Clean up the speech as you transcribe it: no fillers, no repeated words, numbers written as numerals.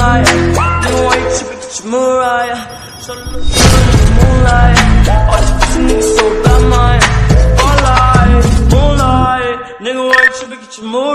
moonlight. Nigga, why you trippin', get your Mariah. Show the moonlight. All these pussy niggas so bad, mine. Moonlight, moonlight. Nigga, why you trippin', get your Mariah.